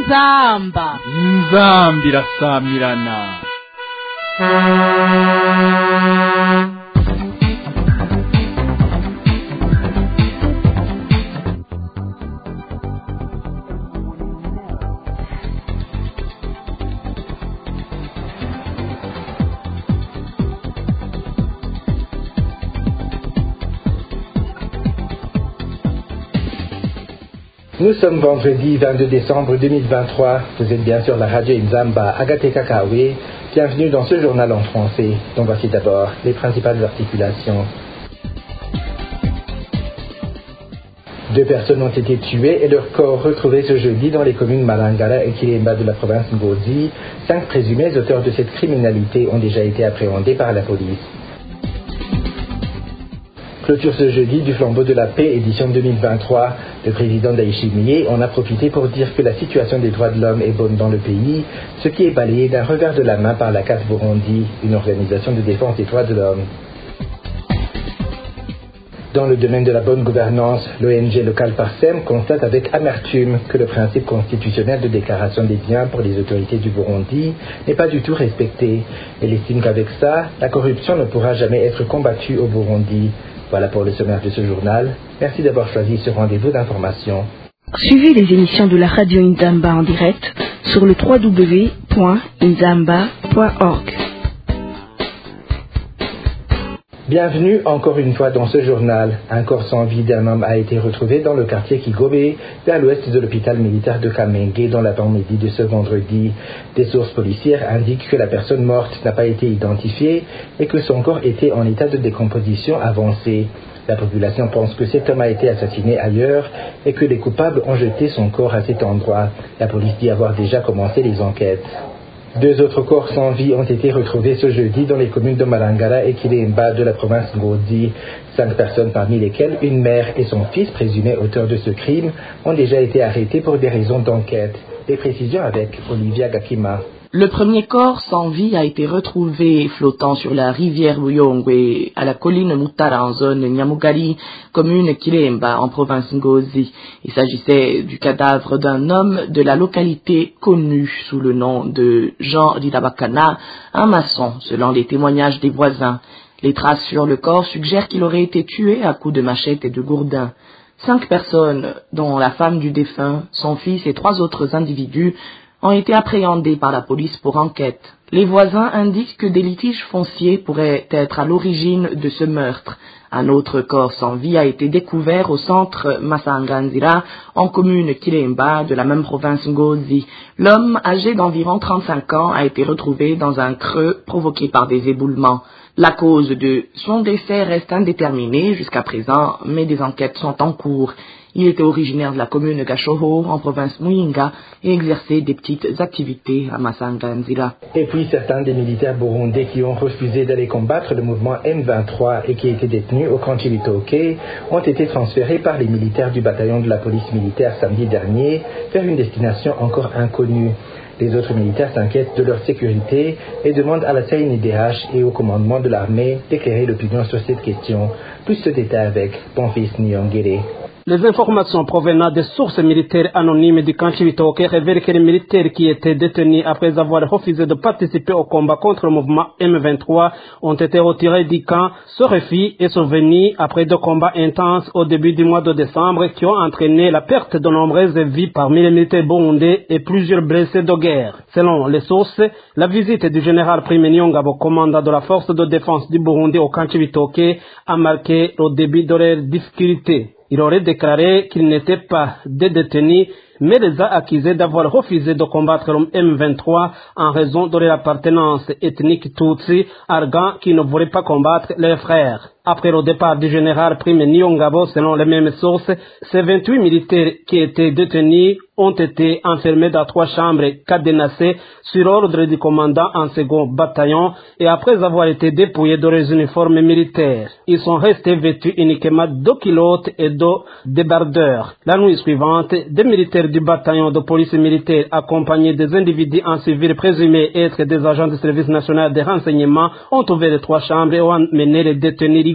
inzamba irasamirana. Nous sommes vendredi 22 décembre 2023. Vous êtes bien sur la radio Inzamba Agate Kakawe. Bienvenue dans ce journal en français. Donc voici d'abord les principales articulations. 2 personnes ont été tuées et leurs corps retrouvés ce jeudi dans les communes Malangara et Kilemba de la province Ngozi. 5 présumés auteurs de cette criminalité ont déjà été appréhendés par la police. Clôture ce jeudi du flambeau de la paix édition 2023. Le président Ndayishimiye en a profité pour dire que la situation des droits de l'homme est bonne dans le pays, ce qui est balayé d'un revers de la main par la CAF Burundi, une organisation de défense des droits de l'homme. Dans le domaine de la bonne gouvernance, l'ONG locale Parsem constate avec amertume que le principe constitutionnel de déclaration des biens pour les autorités du Burundi n'est pas du tout respecté. Elle estime qu'avec ça, la corruption ne pourra jamais être combattue au Burundi. Voilà pour le sommaire de ce journal. Merci d'avoir choisi ce rendez-vous d'information. Suivez les émissions de la radio Inzamba en direct sur le www.inzamba.org. Bienvenue encore une fois dans ce journal. Un corps sans vie d'un homme a été retrouvé dans le quartier Kigobe, vers l'ouest de l'hôpital militaire de Kamenge, dans l'avant-midi de ce vendredi. Des sources policières indiquent que la personne morte n'a pas été identifiée et que son corps était en état de décomposition avancée. La population pense que cet homme a été assassiné ailleurs et que les coupables ont jeté son corps à cet endroit. La police dit avoir déjà commencé les enquêtes. 2 autres corps sans vie ont été retrouvés ce jeudi dans les communes de Malangara et Kilemba de la province Ngozi. 5 personnes, parmi lesquelles une mère et son fils présumés auteurs de ce crime, ont déjà été arrêtés pour des raisons d'enquête. Les précisions avec Olivia Gakima. Le premier corps sans vie a été retrouvé flottant sur la rivière Buyongwe à la colline Mutara en zone Nyamugari, commune Kilemba en province Ngozi. Il s'agissait du cadavre d'un homme de la localité connu sous le nom de Jean Ridabakana, un maçon, selon les témoignages des voisins. Les traces sur le corps suggèrent qu'il aurait été tué à coups de machette et de gourdin. 5 personnes, dont la femme du défunt, son fils et 3 autres individus, ont été appréhendés par la police pour enquête. Les voisins indiquent que des litiges fonciers pourraient être à l'origine de ce meurtre. Un autre corps sans vie a été découvert au centre Masanganzira, en commune Kilemba de la même province Ngozi. L'homme, âgé d'environ 35 ans, a été retrouvé dans un creux provoqué par des éboulements. La cause de son décès reste indéterminée jusqu'à présent, mais des enquêtes sont en cours. Il était originaire de la commune Gashoho, en province Muyinga, et exerçait des petites activités à Masanganzira. Et puis certains des militaires burundais qui ont refusé d'aller combattre le mouvement M23 et qui étaient détenus au camp Chibitoke ont été transférés par les militaires du bataillon de la police militaire samedi dernier vers une destination encore inconnue. Les autres militaires s'inquiètent de leur sécurité et demandent à la CNIDH et au commandement de l'armée d'éclairer l'opinion sur cette question. Plus de détails avec Bonfils Nyongere. Les informations provenant des sources militaires anonymes du camp Chibitoke révèlent que les militaires qui étaient détenus après avoir refusé de participer au combat contre le mouvement M23 ont été retirés du camp. Ce refus est survenu après 2 combats intenses au début du mois de décembre qui ont entraîné la perte de nombreuses vies parmi les militaires burundais et plusieurs blessés de guerre. Selon les sources, la visite du général Prime Niyongabo, commandant de la force de défense du Burundi au camp Chibitoke, a marqué le début de leurs difficultés. Il aurait déclaré qu'ils n'étaient pas des détenus, mais les a accusés d'avoir refusé de combattre le M23 en raison de leur appartenance ethnique Tutsi, arguant qu'ils ne voulaient pas combattre leurs frères. Après le départ du général Prime Niyongabo, selon les mêmes sources, ces 28 militaires qui étaient détenus ont été enfermés dans 3 chambres cadenassées sur ordre du commandant en second bataillon et après avoir été dépouillés de leurs uniformes militaires. Ils sont restés vêtus uniquement de culottes et de débardeurs. La nuit suivante, des militaires du bataillon de police militaire accompagnés des individus en civil présumés être des agents du service national des renseignements ont ouvert les 3 chambres et ont mené les détenus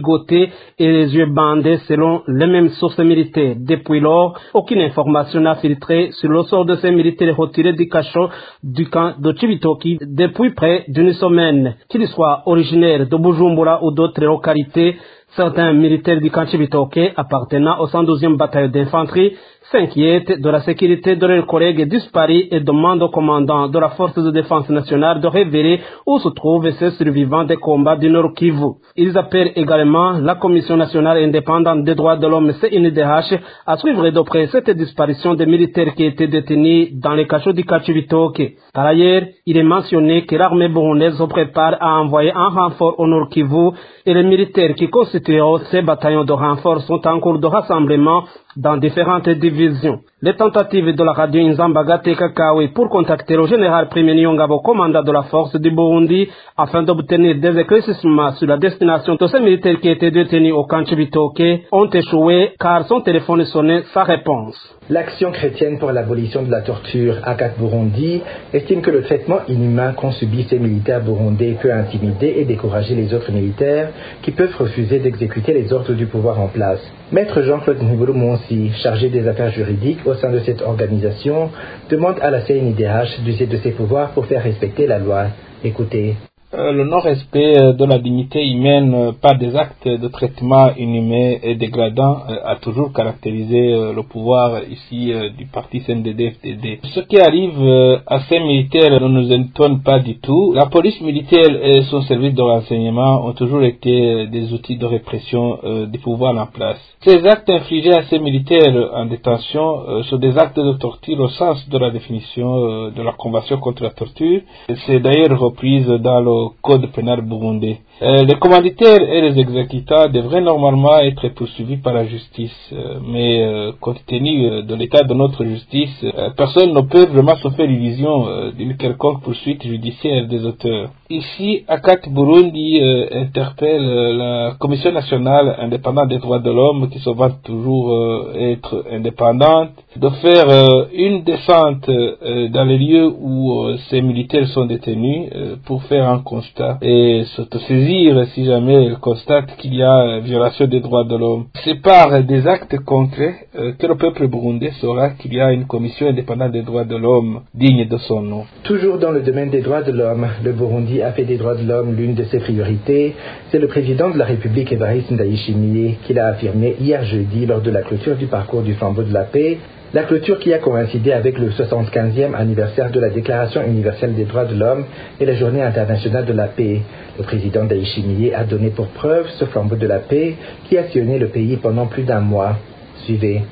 ligotés et les yeux bandés selon les mêmes sources militaires. Depuis lors, aucune information n'a filtré sur le sort de ces militaires retirés du cachot du camp de Cibitoke depuis près d'une semaine. Qu'ils soient originaires de Bujumbura ou d'autres localités, certains militaires du camp Cibitoke appartenant au 112e bataillon d'infanterie s'inquiètent de la sécurité de leurs collègues disparus et demandent au commandant de la force de défense nationale de révéler où se trouvent ces survivants des combats du Nord Kivu. Ils appellent également la Commission nationale indépendante des droits de l'homme CNDH à suivre de près cette disparition des militaires qui étaient détenus dans les cachots du camp Cibitoke. Par ailleurs, il est mentionné que l'armée burundaise se prépare à envoyer un renfort au Nord Kivu et les militaires qui constitueront ces bataillons de renfort sont en cours de rassemblement dans différentes divisions. Les tentatives de la radio Inzamba Gateka Kawe pour contacter le général Prime Niyongabo, commandant de la force du Burundi, afin d'obtenir des éclaircissements sur la destination de ces militaires qui étaient détenus au camp Cibitoke ont échoué car son téléphone sonnait sans réponse. L'Action chrétienne pour l'abolition de la torture ACAT Burundi estime que le traitement inhumain qu'ont subi ces militaires burundais peut intimider et décourager les autres militaires qui peuvent refuser d'exécuter les ordres du pouvoir en place. Maître Jean-Claude Ngibulu Monsi, chargé des affaires juridiques au sein de cette organisation, demande à la CNIDH d'user de ses pouvoirs pour faire respecter la loi. Écoutez. Le non-respect de la dignité humaine par des actes de traitement inhumain et dégradant a toujours caractérisé le pouvoir ici du parti CNDD-FDD. Ce qui arrive à ces militaires ne nous étonne pas du tout. La police militaire et son service de renseignement ont toujours été des outils de répression des pouvoirs en place. Ces actes infligés à ces militaires en détention sont des actes de torture au sens de la définition de la Convention contre la torture. C'est d'ailleurs reprise dans le Code pénal burundais. Les commanditaires et les exécutants devraient normalement être poursuivis par la justice, mais compte tenu de l'état de notre justice, personne ne peut vraiment se faire l'illusion d'une quelconque poursuite judiciaire des auteurs. Ici, ACAT Burundi interpelle la Commission nationale indépendante des droits de l'homme, qui se vante toujours être indépendante, de faire une descente dans les lieux où ces militaires sont détenus pour faire un constat et s'autosaisir si jamais elle constate qu'il y a violation des droits de l'homme. C'est par des actes concrets que le peuple burundais saura qu'il y a une commission indépendante des droits de l'homme digne de son nom. Toujours dans le domaine des droits de l'homme, le Burundi a fait des droits de l'homme l'une de ses priorités. C'est le président de la République, Evariste Ndayishimiye, qui l'a affirmé hier jeudi lors de la clôture du parcours du flambeau de la paix. La clôture qui a coïncidé avec le 75e anniversaire de la Déclaration universelle des droits de l'homme et la Journée internationale de la paix. Le président Ndayishimiye a donné pour preuve ce flambeau de la paix qui a sillonné le pays pendant plus d'un mois. Suivez.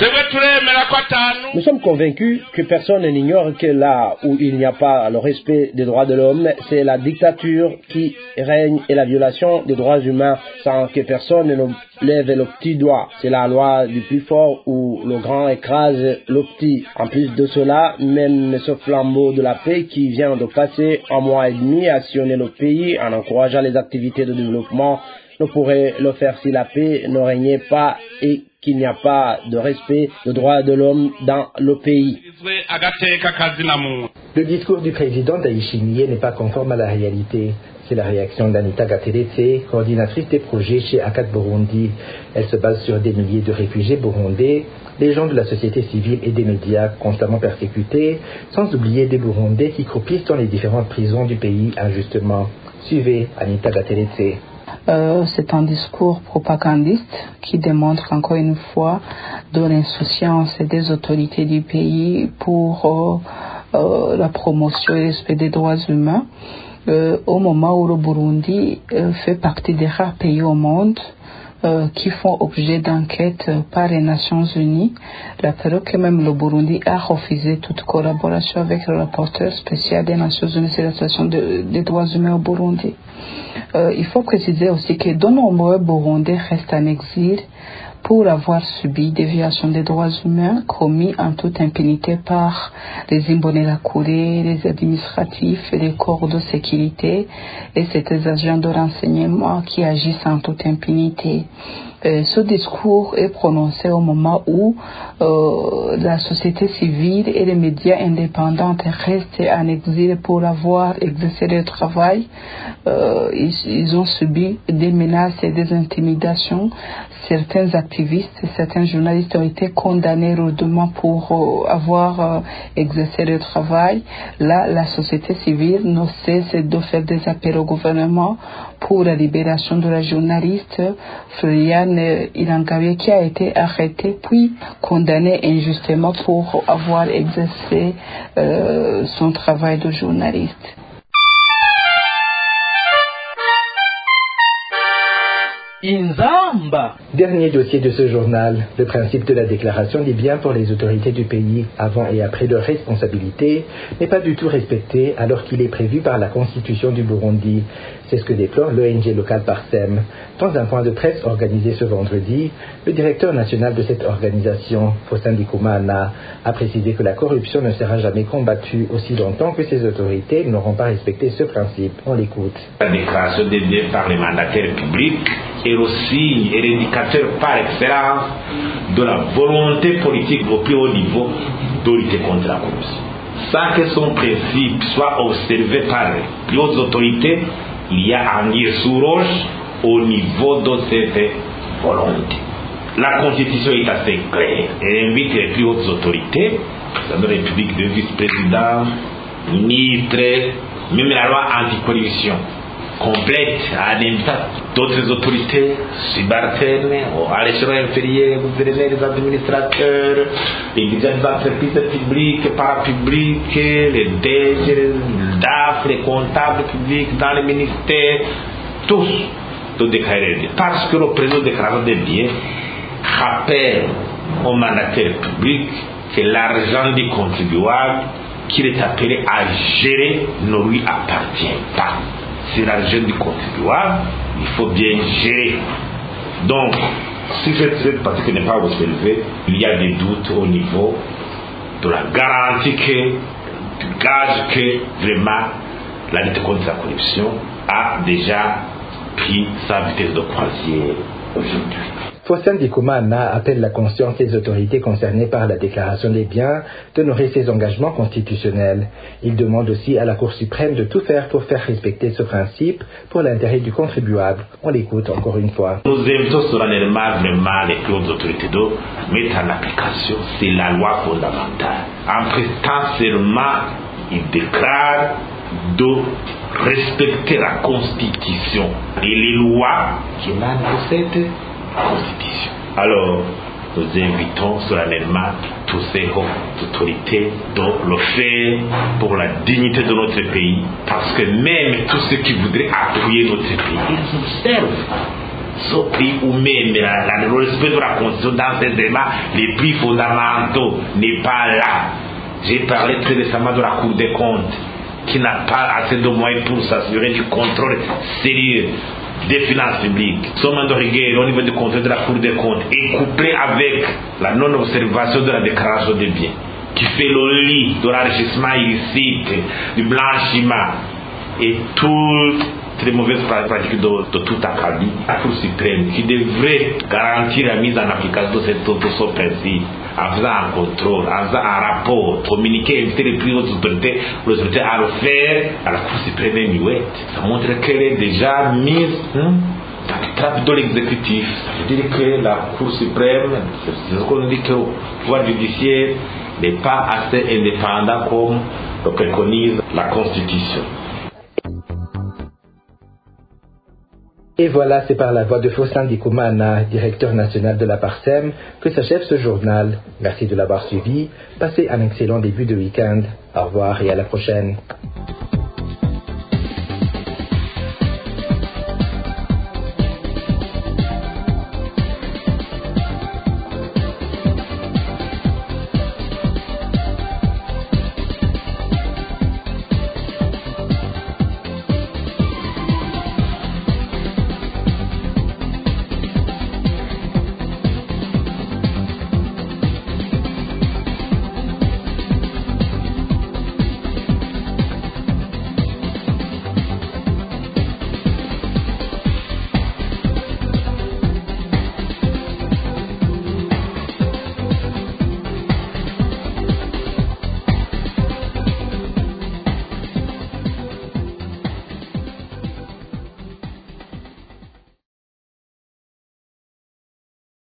Nous sommes convaincus que personne n'ignore que là où il n'y a pas le respect des droits de l'homme, c'est la dictature qui règne et la violation des droits humains sans que personne ne lève le petit doigt. C'est la loi du plus fort où le grand écrase le petit. En plus de cela, même ce flambeau de la paix qui vient de passer un mois et demi à sillonner le pays en encourageant les activités de développement ne pourrait le faire si la paix ne régnait pas et qu'il n'y a pas de respect des droits de l'homme dans le pays. Le discours du président Ndayishimiye n'est pas conforme à la réalité. C'est la réaction d'Anita Gateletse, coordinatrice des projets chez ACAT Burundi. Elle se base sur des milliers de réfugiés burundais, des gens de la société civile et des médias constamment persécutés, sans oublier des Burundais qui croupissent dans les différentes prisons du pays injustement. Suivez Anita Gateletse. C'est un discours propagandiste qui démontre encore une fois de l'insouciance des autorités du pays pour la promotion et le respect des droits humains. Au moment où le Burundi fait partie des rares pays au monde qui font objet d'enquête par les Nations Unies, la période que même le Burundi a refusé toute collaboration avec le rapporteur spécial des Nations Unies sur la situation des droits humains au Burundi. Il faut préciser aussi que de nombreux Burundais restent en exil pour avoir subi des violations des droits humains commises en toute impunité par les Imbonerakure, les administratifs et les corps de sécurité et ces agents de renseignement qui agissent en toute impunité. Ce discours est prononcé au moment où la société civile et les médias indépendants restent en exil pour avoir exercé leur travail. Ils ont subi des menaces et des intimidations. Certains activistes et certains journalistes ont été condamnés rudement pour avoir exercé leur travail. Là, la société civile ne cesse de faire des appels au gouvernement pour la libération de la journaliste Floriane Irangabe qui a été arrêtée puis condamnée injustement pour avoir exercé son travail de journaliste. Inzamba. Dernier dossier de ce journal, le principe de la déclaration des biens pour les autorités du pays avant et après leur responsabilité n'est pas du tout respecté alors qu'il est prévu par la Constitution du Burundi. C'est ce que déplore l'ONG locale Parsem. Dans un point de presse organisé ce vendredi, le directeur national de cette organisation, Faustin Ndikumana, a précisé que la corruption ne sera jamais combattue aussi longtemps que ces autorités n'auront pas respecté ce principe. On l'écoute. La déclaration des biens par les mandataires publics est aussi l'indicateur par excellence de la volonté politique au plus haut niveau de lutter contre la corruption. Sans que son principe soit observé par les plus hautes autorités, il y a anguille sous roche au niveau de cette volonté. La Constitution est assez claire. Elle invite les plus hautes autorités, président de la République, de vice-président, ministre, même la loi anticorruption complète à d'autres autorités subalternes, à l'échelon inférieur, gouverneurs, les administrateurs, les dirigeants des entreprises publiques, parapubliques, les DG, les DAF, les comptables publics dans les ministères, tous de déclarer des biens. Parce que le président de déclaration des biens rappelle aux mandataires publics que l'argent du contribuable qu'il est appelé à gérer ne lui appartient pas. C'est l'argent du contribuable, il faut bien gérer. Donc, si cette partie n'est pas observée, il y a des doutes au niveau de la garantie du gage que vraiment la lutte contre la corruption a déjà pris sa vitesse de croisière aujourd'hui. Faustin Ndikumana appelle la conscience des autorités concernées par la déclaration des biens d'honorer ses engagements constitutionnels. Il demande aussi à la Cour suprême de tout faire pour faire respecter ce principe pour l'intérêt du contribuable. On l'écoute encore une fois. Nous invitons solennellement vraiment les plus hautes autorités de mettre en application, c'est la loi fondamentale. En prestant seulement, il déclare de respecter la Constitution et les lois qui émanent de cette Constitution. Alors, nous invitons solennellement tous ces hautes autorités de le faire pour la dignité de notre pays, parce que même tous ceux qui voudraient appuyer notre pays, ils observent ce pays où même le respect de la Constitution dans ces débats les plus fondamentaux n'est pas là. J'ai parlé très récemment de la Cour des comptes qui n'a pas assez de moyens pour s'assurer du contrôle sérieux des finances publiques. Ce mandat de rigueur au niveau du contrôle de la Cour des comptes est couplé avec la non-observation de la déclaration des biens, qui fait le lit de l'enrichissement illicite, du blanchiment et toutes les mauvaises pratiques de tout acabit. La Cour suprême qui devrait garantir la mise en application de ce principe en faisant un contrôle, en faisant un rapport, communiquer, inviter les plus hautes autorités à le faire à la Cour suprême et muette. Ça montre qu'elle est déjà mise dans le trappe de l'exécutif. Ça veut dire que la Cour suprême, c'est ce qu'on dit que le pouvoir judiciaire n'est pas assez indépendant comme le préconise la Constitution. Et voilà, c'est par la voix de Faustin Ndikumana, directeur national de la Parsem, que s'achève ce journal. Merci de l'avoir suivi. Passez un excellent début de week-end. Au revoir et à la prochaine.